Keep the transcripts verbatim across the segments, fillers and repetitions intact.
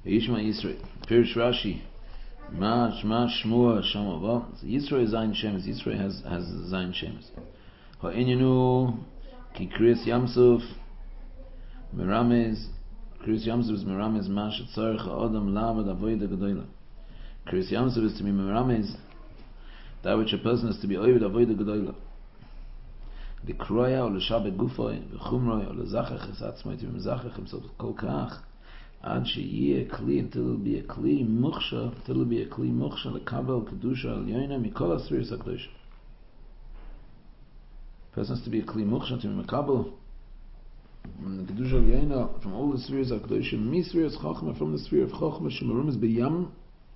Yishma Yisrael. Pirish Rashi. Ma Shma Shmua Shamava. Yisrael Zayin Shemes. Yisrael has has Zayin Shemes. Ha'enyanu ki Kriyas Yamsuf Meramez. Kriyas Yamsuf is Meramez Ma Shetzarech Ha'adam Lavad Avodah Gedola. Kriyas Yamsuf is to be Meramez that which a person has to be Oived Avodah Gedola. The Kroya or the Shabbat Gufoy, the Chumroy or the Zachach is Atzmai to be Mezachach himself Kol Kach. Ad sheyeh kli, until it'll be a kli muksha, until it'll be a kli muksha lekabel kedusha alyoina mikol asfiris hakdosha. Person has to be a kli muksha to be mekabel kedusha alyoina from all the spheres hakdosha, mi spheres chachma, from the sphere of chachma shemarum is b'yam,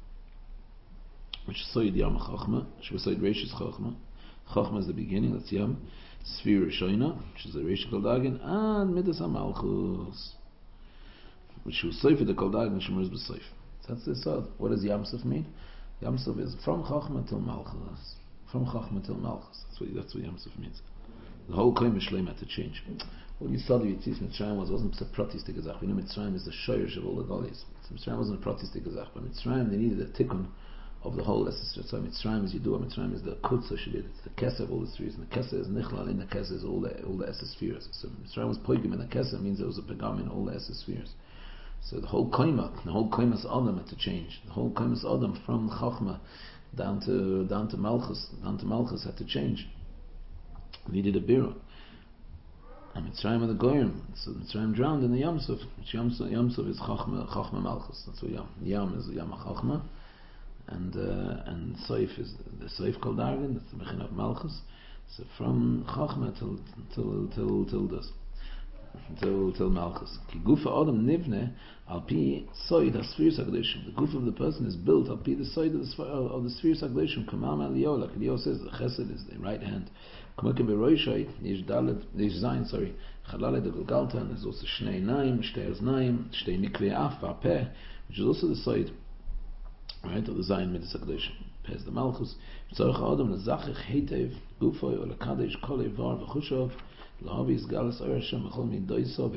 which is soid yam chachma, shv'soid reishis chachma. Chachma is the beginning, that's yam. Sphere rishoina, which is the reish kol dagin, and midas hamalchus, which was Seif the Kaldag and Shemur's B'Seif. That's the Sod. What does Yamsuf mean? Yamsuf is from Chachma till Malchus. From Chachma till Malchus. That's what that's what Yamsuf means. The whole Koim Shlem had to change. When you study Yitzis Mitzrayim was wasn't a pratistic gezach. We know Mitzrayim is the shoyers of all the Golis. Mitzrayim wasn't a pratistic gezach, but Mitzrayim they needed a tikkun of the whole essence. So Mitzrayim is Yidua. Mitzrayim is the Kutza Shabbat. It's the Kesser of all the spheres, and the Kesser is Nichlal. In the Kesser is all the all the essence spheres. So Mitzrayim was Poigim, and the Kesser means there was a Pegam in all the essence spheres. So the whole koima, the whole koimas Adam had to change. The whole koimas Adam from Chachma down to down to Malchus, down to Malchus had to change. We did a biro. And Mitzrayim and the Goyim. So Mitzrayim drowned in the Yamsuf. Yamsuf, Yamsuf is Chachma, Chachma Malchus. That's what Yam. Yam is Yam Chachma, and uh, and Soif is the Soif Kol Dargin. That's the Mechin of Malchus. So from Chachma till till till till this. Till till Malchus. Ki gufa Adam nivne al pi soid haspheres hakdoshim. The goof of the person is built al pi the soid of the of the spheres hakdoshim. Kamam Eliyahu, like Eliyahu says, the Chesed is the right hand. Kamakim beroishay nish dalet nish zayin. Sorry, chalalet the Golgalta, and there's also shnei naim, shtei oznaim, shtei mikvei af v'apeh, which is also the soid, right, of the zayin midas hakdoshim. Peh is the Malchus. Tzorach Adam lezachich heitev gufoy or lekadesh kol ivar v'chushav. This Shmua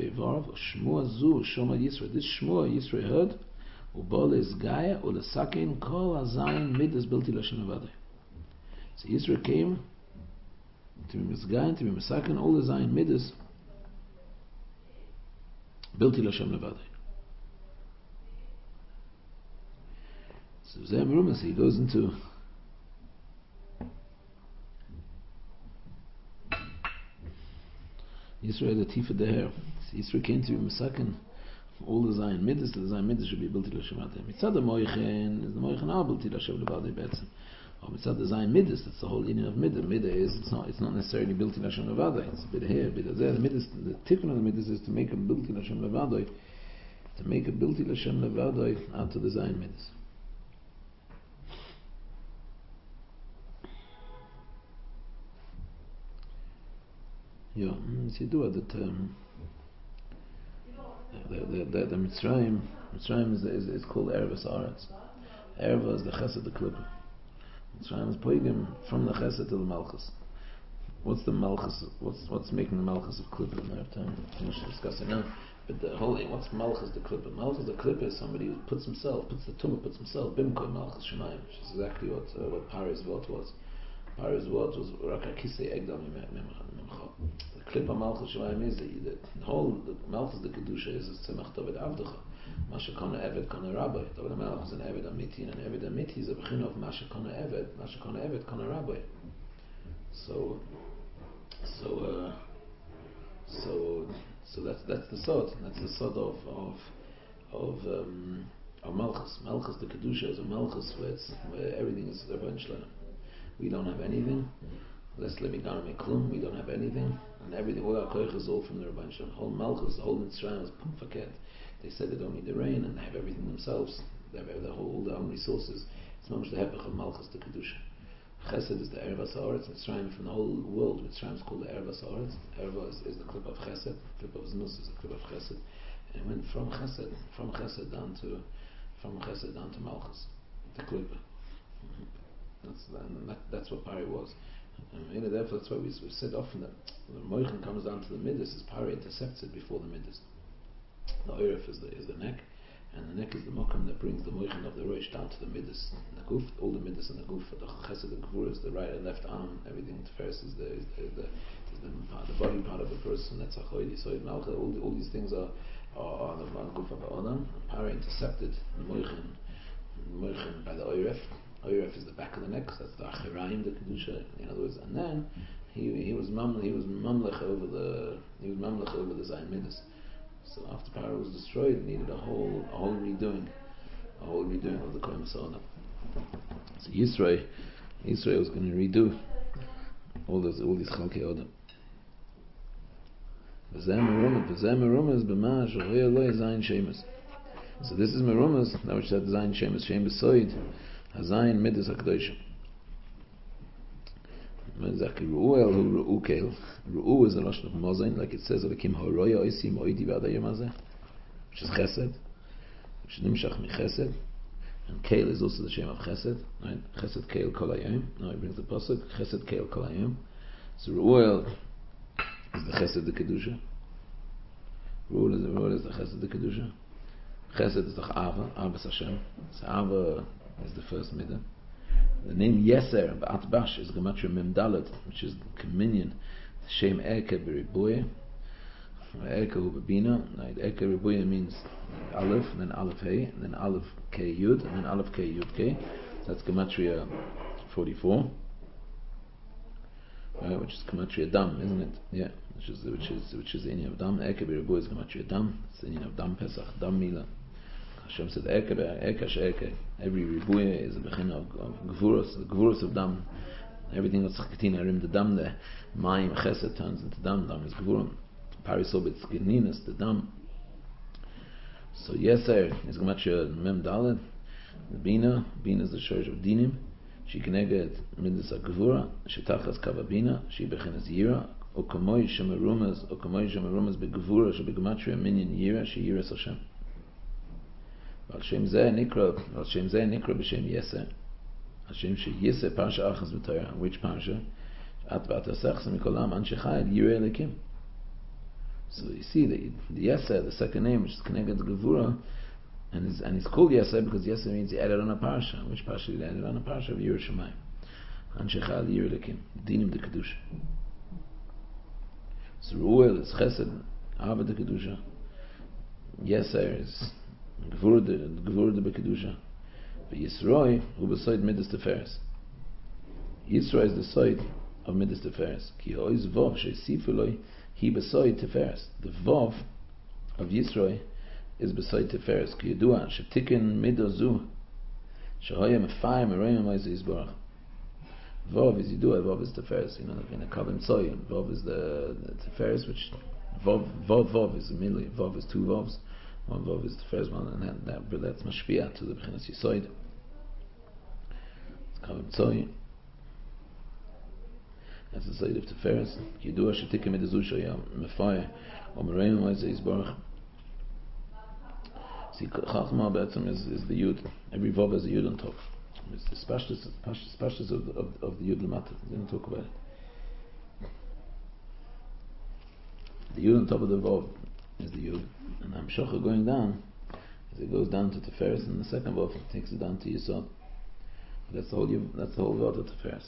Yisrael heard, Ubal is Gaia, or the Sakin, Kol Azayin Midas built in Lashem Levadai. So Yisrael came to be Misgain, to be Misakin, all the Zayin Midas built in Lashem Levadai. So Zem Rumas, he goes into Yisrael the Tifa Deher. Yisrael came to be Misakin. All the Zayin Midas, the Zayin Midas should be built in Lashem Levadai. Mitzad the Moichen is the Moichen are built in Lashem Levadai Betzim. Or Mitzad the Zayin Midas, that's the whole union of Midah. Midah is it's not it's not necessarily built in Lashem Levadai. It's a bit here, a bit there. The Midas, the Tikkun of the Midas is to make a built in Lashem Levadai, to make a built in Lashem Levadai out of the Zayin Midas. Yeah, you do that. Um, the the the, the Mitzrayim, Mitzrayim is is, is called Erevas Aretz. Ereva is the Chesed, the Klippah. Mitzrayim is poigim from the Chesed to the Malchus. What's the Malchus? What's what's making the Malchus of Klippah? We have time to finish discussing now. But the whole what's Malchus the Klippah? Malchus the Klippah is somebody who puts himself, puts the tumah, puts himself. Bimkoi Malchus Shemayim, which is exactly what uh, what Pari's vote was. Pari's vote was Rakakisei Egdam Memcha. The Klippah Malchus Shemayim is the, the, the whole the Malchus the Kedusha is Tzemach David Avdecha. Masha Kona Eved Kona Rabbi. David Malchus is an Eved Amiti, and an Eved Amiti is a bechina of Masha Kona Eved, Masha Kona Eved Kona Rabbi. So, so, uh, so, so that's that's the sod. That's the sod of of of um, of Malchus. Malchus the Kedusha is a Malchus where, it's, where everything is Rabban Shlomo. We don't have anything. Let's let me down make klum. We don't have anything, and everything. All our koich is all from the Rabban Shlomo. Whole Malchus, the whole Mitzrayim is pum faket. They said they don't need the rain, and they have everything themselves. They have the whole, all their own resources. It's not much the hepech of Malchus the Kedusha. Chesed is the Erevas Haaretz. Mitzrayim from the whole world. Mitzrayim is called the Erevas Haaretz. Ereva is, is the clip of Chesed. The clip of Znus is the clip of Chesed. And it went from Chesed, from Chesed down to, from Chesed down to Malchus. The clip. That's that, that's what Pari was. And therefore, that's why we, we said often that when the Moichin comes down to the Midas, is Pari intercepts it before the Midas. The Oirif is the is the neck, and the neck is the Mokum brings the moichin of the rosh down to the midas and the guf, all the midas and the guf, the chesed and gvura is the right and left arm, everything. Tiferes is the is the, the, is the, the body part of a person. That's a choy, so malcha. All, all these things are are, are the guf of the adam. Para intercepted the moichin, moichin by the oiref. Oiref is the back of the neck. So that's the achiraim, the kedusha. In other words, and then he he was mam he was mamlech over the he was mamlech over the zayin midas. So after Para was destroyed, it needed a whole a whole redoing, a whole redoing of the Kohen Masona. So Yisrael, Yisrael was going to redo all those all these Chalkei Odom. V'zeh merumas, v'zeh merumas b'ma shorei lo zayin shemus. So this is merumas, that which said zayin shemus, shem b'soid, hazayin midas hakdoshim. Ru'u Ru'u Keil. Ru'u is a lashon of mozain, like it says, "Alekim horoya oisi moidi v'adayim hazeh," which is chesed, which is nimshach mi chesed, and Keil is also the shame of chesed. Right? Chesed Keil kol hayom. Now he brings the pasuk chesed Keil kol hayom. So Ru'u is the chesed the kedusha. Ru'u is the Ru'u is the chesed the kedusha. Chesed is the ava, ava Hashem. So ava is the first midah. The name Yeser B'Atbash is Gematria Memdalet, which is communion. Shem Eke B'Ribuye, Eke Ubabina. Eke Ribuye means Aleph, and then Aleph Hey, and then Aleph K Yud, and then Aleph K Yud K. So that's Gematria forty-four, right? Which is Gematria Dam, isn't it? Yeah, which is which is which is the Inyan of Dam. Eke B'Ribuye is Gematria Dam. It's the Inyan of Dam Pesach, Dam Mila. Hashem said, Eke Eke Eke. Every ribuya is a bechin of, of gvuros, the gvuros of dam. Everything that's chakitin harim, the dam, the mayim chesed turns into dam. Dam is gvurim. Parisobit skininas, the dam. So yeser is gematria mem dalet. The bina, bina is the shorsh of dinim. She connected midas gvura. She tachas kavabina. She bechinas yira. Okamoy shemarumas, okamoy shemarumas begvura. She begematria minyan yira. She yiras Hashem. Al Shem Zeh Nikra, Al Shem Zeh Nikra b'Shem Yeser. Al Shem She Yeser Parsha Achaz b'Torah. Which Parsha? At B'Atasech Semikolam Anshe Chayil Yirei Elikim. So you see the the Yeser, the second name, which is connected to Gevura, and is and it's called Yeser because Yeser means he added on a Parsha. Which Parsha did he added on a Parsha of Yirei Shemayim? Anshe Chayil Yirei Elikim. Dinim de Kedusha. So Ruel is Chesed, Ava de Kedusha. Yeser is Gvur de Gvur de Bekedusha. But Yisroi who beside Midas Teferes. Yisroi is the side of Midas Teferes. Ki hoiz Vov she'sifuloi he beside Teferes. The Vov of Yisroi is beside Teferes. Ki yedua shetikin midozu shehoya mefayim meroyim ma'is yisborach. Vov is Yidua. Vov is Teferes. You know, in a Kavim Tzoy. Vov is the, the Teferes, which Vov Vov Vov is a milli. Vov is two Vovs. One Vov is the first one, and that, that relates Mashpia to the Bechinas Yisoid. It's Kavim Tzoy. That's the side of Teferes. Yidua Shetikim Midozu Shoya Mefayim or Meroyim ma'is yisborach. See, Chachma Be'etzem is, is the Yud. Every Vov has a Yud on top. It's the Pashtus of, of, of the Yud Lamata. We didn't talk about it. The Yud on top of the Vov is the Yud. And Hamshocha going down, as it goes down to Teferes, and the second Vov takes it down to Yisod. That's the whole Yud, that's the whole Vov of Teferes.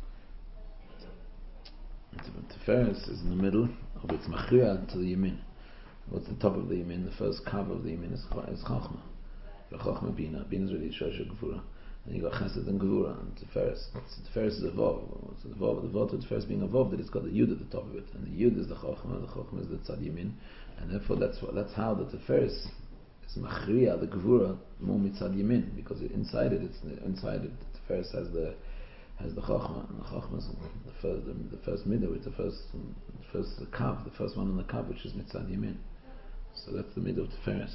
Teferes is in the middle of its Machriya to the Yemin. What's the top of the Yemin? The first Kav of the Yemin is, is Chachma. The Chachma Bina. Bina is really Shosha Gevura. And you got Chesed and Gevura and Teferes. So Teferes is a Vov. So the Vov, the Vov of Teferes being a Vov, that it's got the Yud at the top of it. And the Yud is the Chachma, the Chachma is the Tzad Yemin. And therefore that's what, that's how the Teferes is Machriya, the Gevura, more Mitzad Yemin. Because inside it, it's inside it, the Teferes has the has the Chachma. And the Chachma is the first, the, the first middle, it's the first, the first the Kav, the first one on the Kav, which is Mitzad Yemin. So that's the middle of Teferes.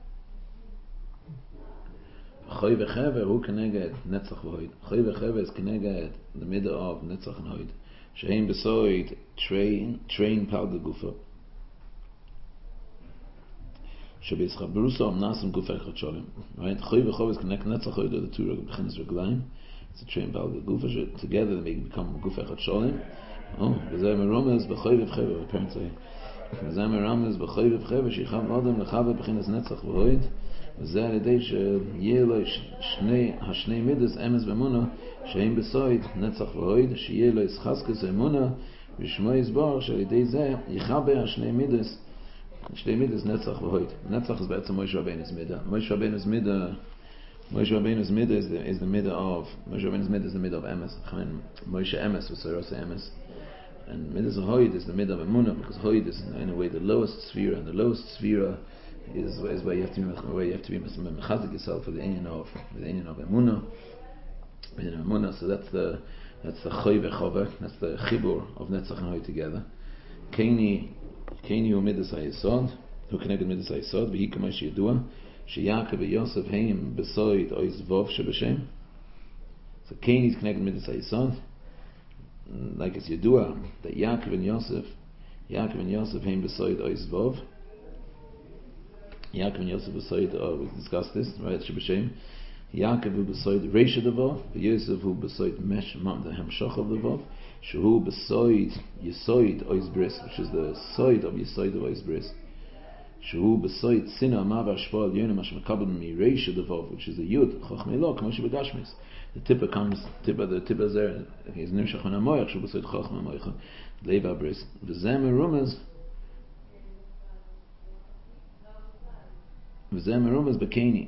Choy v'chever hu keneged netzach v'hoid. Choy v'chever is keneged the middle of netzach and hoid. Sheheim besoid train train palga gufa. Shebeitzchabruso amnasim gufa echad sholim. Right. Choy v'chever is keneged netzach hoid the two bechinas reglaim. It's a train palga gufa. Together they become gufa echad sholim. Oh, v'zeh meromes b'choy v'chever. Apparently, v'zeh meromes b'choy v'chever shechav adam lechav bechinas netzach v'hoid. וזה על ידי שיהיה לו שני, השני מידס, אמס ואמונה, שהם בסויד, נצח והויד, שיהיה לו חזקס ואמונה, ושמו יסבור שעל ידי זה יחבר השני מידס, שני מידס נצח והויד. נצח זה בעצם מוישה רבינו's מידה. מוישה רבינו's מידה, Moshe Rabbeinu's midah is the is the midah of Moshe Rabbeinu's midah is the midah of emes. I mean, Moshe emes was Soros emes, and midah of hoid is the midah of emunah, because hoid is in a way the lowest sphere, and the lowest sphere is is where you have to be where you have to be mechazik yourself with the inyan of with the inyan of emunah, with the emunah. So that's the that's the choy v'chover, that's the chibur of netzach and hoid together. Kaini Kaini hu midas hayesod, who connected midas hayesod, v'hi k'moshe yedua. Sheyakov and Yosef heim besoid ois vov shebashem. So Cain is connected with the son, like it's Yedua that Yaakov and Yosef, Yaakov and Yosef heim besoid ois vov. Yaakov and Yosef besoid. Oh, we discussed this, right? Shebashem. Yaakov who besoid reisha devov, Yosef who besoid mesh mam the hamshach of the vov. Shehu besoid Yesoid ois bris, which is the soid of Yesoid of ois bris. Shehu besoid sina amav ashpal yonah mash mekabel mireish devov, which is the yud chachmei lo k'mo shebegashmis. The tipper comes, tipper the tipper there is nimshach min hamoyach. Shehu besoid chachmei moicha leiva bris v'zem merumez v'zem merumez bekeni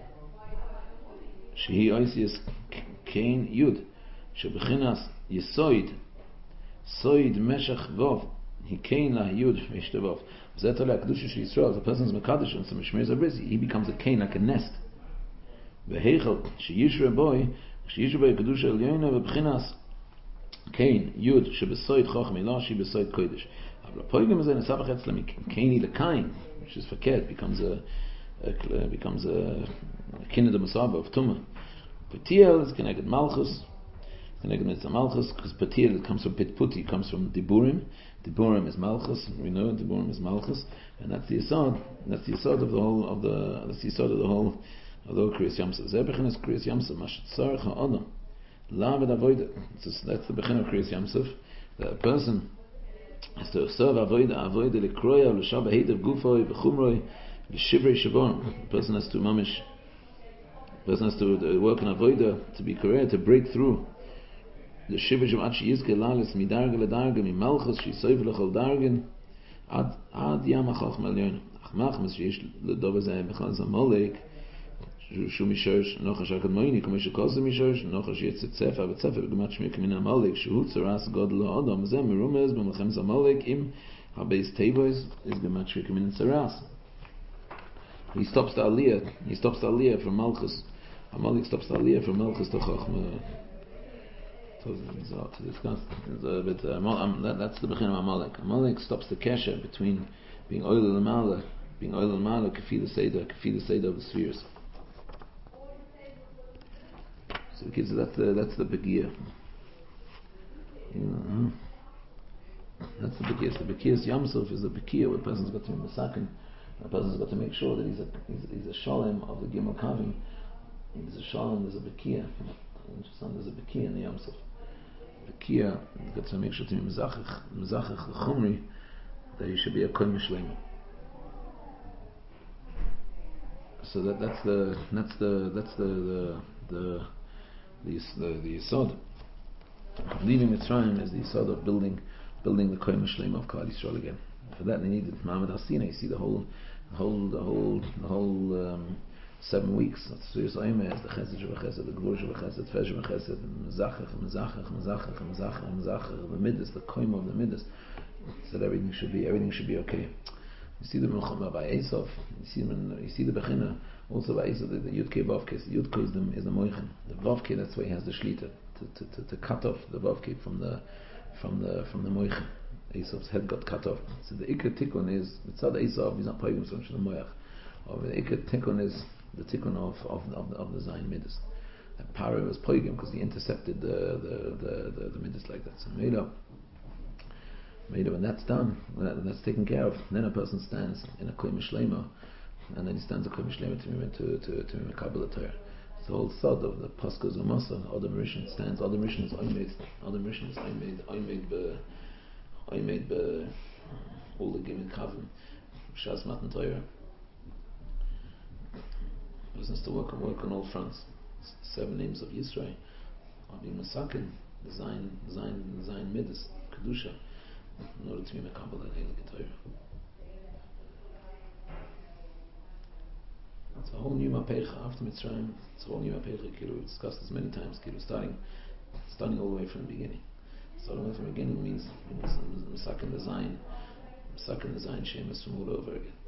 shehi oisius kain yud shebechinas yesoid soid meshach vov he kain la yud reish devov. If a person is Mekadosh and some Shmeir Zabris, he becomes a cane, like a nest. V'heichel, sheyishra boy, sheyishra boy Kedusha Elyona v'bchinas cane, yud, shebesoid choch milah, shebesoid kodesh. But the poigim is in a sabach etzlem, kaini lekain, which is fakir, becomes a, a becomes a kined of masaba of tumah. Patiel is connected malchus, connected with malchus, because patiel comes from pitputi, comes from diburim. Diburim is Malchus, we know Diburim is Malchus, and that's the Yisod, that's the Yisod of the whole of the that's the Yisod of the whole of the whole Kriyas Yamsuf. Zebechin is Kriyas Yamsuf, Mashat Tzarech HaAdam, Lamed Avodah. That's the Bechin of Kriyas Yamsuf. The person has to serve Avodah, Avodah Likroya, L'Shabah Heidav Gufoi, V'Chumroi, V'Shivrei Shavon. The person has to mamish, the person has to work in Avodah, to be correct, to break through. The shivish of Achi Yizke Lalis Midarga Ledarga Mi Malchus Shisoiv Lechol Dargen Ad Ad Yamachach Malyon Achmach Mes Yesh Ledova Zeh Bechal Zamolek Shu Mishosh Nochash Akadmoini Kumesh Kosa Mishosh Nochash Yetzit Sefer Betsefer B'Gemat Shmir Kamin Amalek Shu Tzaras God Lo Adam Zeh Merumez B'Melchem Zamolek Im Habeis Tevois is Gemat Shmir Kamin Tzaras. He stops the Aliyah. He stops the Aliyah from Malchus. Amalek stops the Aliyah from Malchus to Chachma. To, to discuss, but uh, um, that, that's the Bechin of Amalek. Amalek stops the kesher between being oil and malak, being oil and malak, kafi the seder, kafi the seder of the spheres. So because that's the that's the begia. You know, that's the begia. The begia's yamsuf is the begia where a person's got to be masakin. A person's got to make sure that he's a he's, he's a shalom of the gimel kavim. There's a shalom, there's a begia. There's a bekia in the yamsuf. Bekia, you've got to make sure to be mezachach, mezachach the chumri, that you should be a kol mishlema. So that that's the that's the that's the the the the the, the yisod. Leaving Mitzrayim is the yisod of building building the kol mishlema of Klal Yisrael again. For that they needed Ma'amad Hasina. You see the whole the whole the whole the whole um, seven weeks. That's Suyas Oimeh, the Chesed Sheva Chesed, the Gvur Sheva Chesed, Tfeh Sheva Chesed, Mezachach, Mezachach, Mezachach, Mezachach, Mezachach, the Midas, the Koim of the Midas. So that everything should be everything should be okay. You see the Melchama by Esav. You see the you see the Bechina also by Esav. The, the Yudke Vavke. The Yudke is the is the Moichin. The Vavke, that's why he has the Shlita to, to, to, to cut off the Vavke from the from the from the Moichin. Esav's head got cut off. So the Iker Tikkun is it's not Esav. He's not paying so much the Moich. Or the Iker Tikkun is the tikkun of of of the, of the Zayin Midas. And Paro was poigim because he intercepted the the the, the, the Midas like that. So Meila, Meila, when that's done, when, that, when that's taken care of, then a person stands in a Kol Mishlema, and then he stands a Kol Mishlema to to to to Mekabel Torah. It's the whole sod of the Pascha Zumasa. Adam Rishon stands. Adam Rishon is Oimed. Adam Rishon is Oimed. Oimed be Oimed be all the Gimel Kavim. Shas Matan Torah. business to work and work on all fronts. Seven names of Yisrael are being masakin, design, design, design midas, kedusha, in order to be mekabel and Eilig Torah. It's a whole new mapecha after Mitzrayim. It's a whole new mapecha. We discussed this many times. Starting, starting all the way from the beginning. Starting all the way from the beginning means masakin design, masakin design shemus from all over again.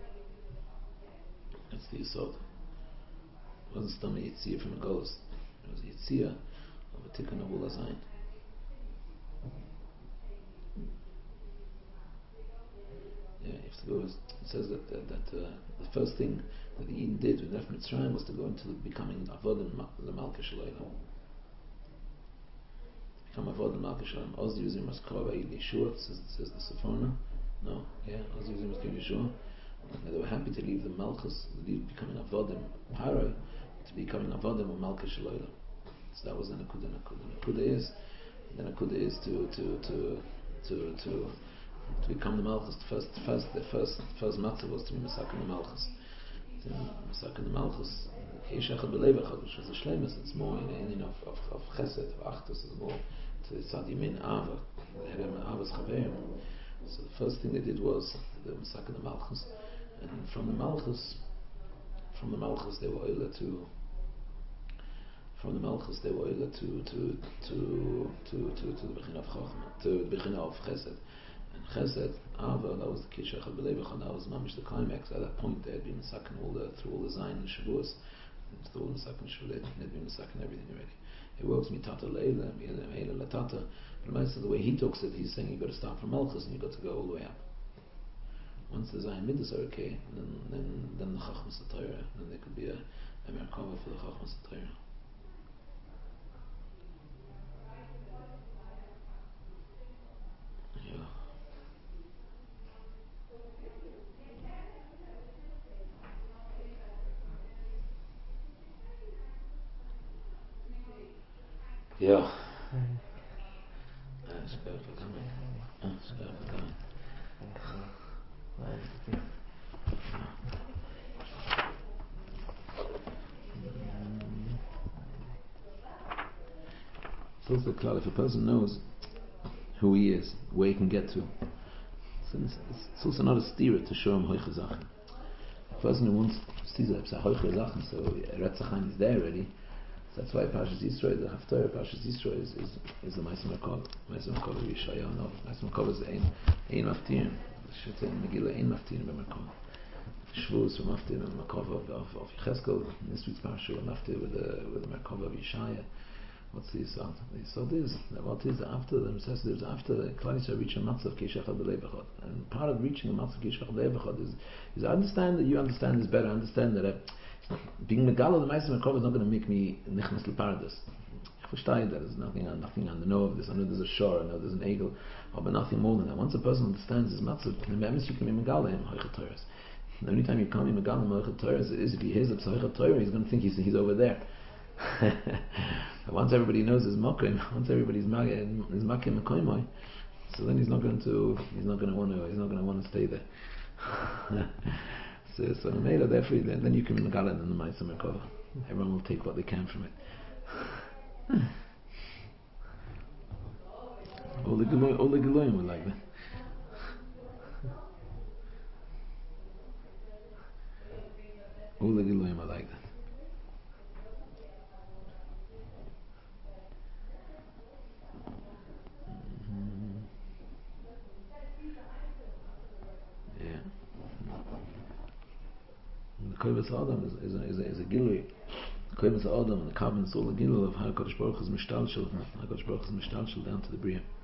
That's the Yisod. It wasn't stomach Yitzia from a Golos. It was Yitzia of a Tikkun of Ula Zayin. Yeah, you have to go. It says that that, that uh, the first thing that the Eden did with Nef Mitzrayim was to go into becoming Avodim the Malka Shalayim. Become Avodim Malka Shalayim. Oz using Maskova Yeshua. It says, it says the Sephona. No, yeah, Oz using Maskova Yeshua. And they were happy to leave the Malchus, leave becoming Avodim Parai, to becoming Avodim or Malka Shalayim. So that was the Nakuda. Nakuda. Nakuda is the Nakuda is to to to to to to become the Malchus. The first, first, the first, first matzah was to be Masakin the Malchus. To Masakin the Malchus. Yeshachad b'levachad, which was a shlemus. It's more in the ending of of, of Chesed, of Achtus, is more to Tzad Yamin Ava. They had Avas Chaverim. So the first thing they did was the Masakin the Malchus, and from the Malchus, from the Malchus they were able to. From the Malchus they were able to to to to to to the Bechina of Chochmah, to the Bechina of Chesed. Chesed, Ava, that was the Kishachad B'Leivachad, that was Mamish the climax. At that point, they had been Masakin all the, through all the Zayin and Shavuos, through all the Masakin Shavuos, they had been Masakin everything already. It works, Mitata Leila, Meila Latata, but the way he talks it, he's saying you've got to start from Malchus and you've got to go all the way up. Once the Zayin Midas are okay, then then, then the Chachmas Torah, then there could be a, a Merkava for the Chachmas Torah. Yeah. Yeah. That's good for coming. That's good for coming. It's also clear if a person knows who he is, where he can get to. It's, it's also not a steer to show him hoiche Sachen. A person who wants to see that hoiche Sachen, so Retzachim is there already. So that's why Parshas Yisro, the Haftarah Parshas Yisro is is is the Ma'aseh Merkava. Ma'aseh Merkava of Yeshayahu. No, Ma'aseh Merkava is the Ein Ein Maftirim. The Shita in Megillah Ein Maftirim b'Merkava. Shavuos were Maftirim and Merkava of of of Yechezkel. This week's Parsha were Maftirim with the with the Merkava of Yeshaya. What's the Yisod? The Yisod is what is after the necessity is after the Klal Yisrael reach a matzav Kishachad b'Leivachad. And part of reaching a matzav Kishachad b'Leivachad is is understand that you understand this better. Understand that. Uh, Being Megala, the Ma'aseh Merkava is not going to make me nichnas l'paradis. I verstehe that there's nothing, nothing on the know of this. I know there's a shor, I know there's an egel, but nothing more than that. Once a person understands his matzah, the Memes you can be Megala in Hoichet Torahs. The only time you can't be Megala in Hoichet Torahs is if he hears of Hoichet Torah, he's going to think he's he's over there. Once everybody knows his makim, once everybody's makim his makim mekoimoy, so then he's not going to he's not going to want to he's not going to want to stay there. So, so the made therefore then, then you can Megala in the Ma'aseh Merkava. Everyone will take what they can from it. All the Geloim, all the Geloim were like that. All the Geloim are like that. Kovetz Adam is, is, a, is, a, is a gilui. Kovetz Adam and the Kavan is all a gilui of how HaKadosh Baruch Hu is mishtalshel, how HaKadosh Baruch Hu is mishtalshel down to the Bria.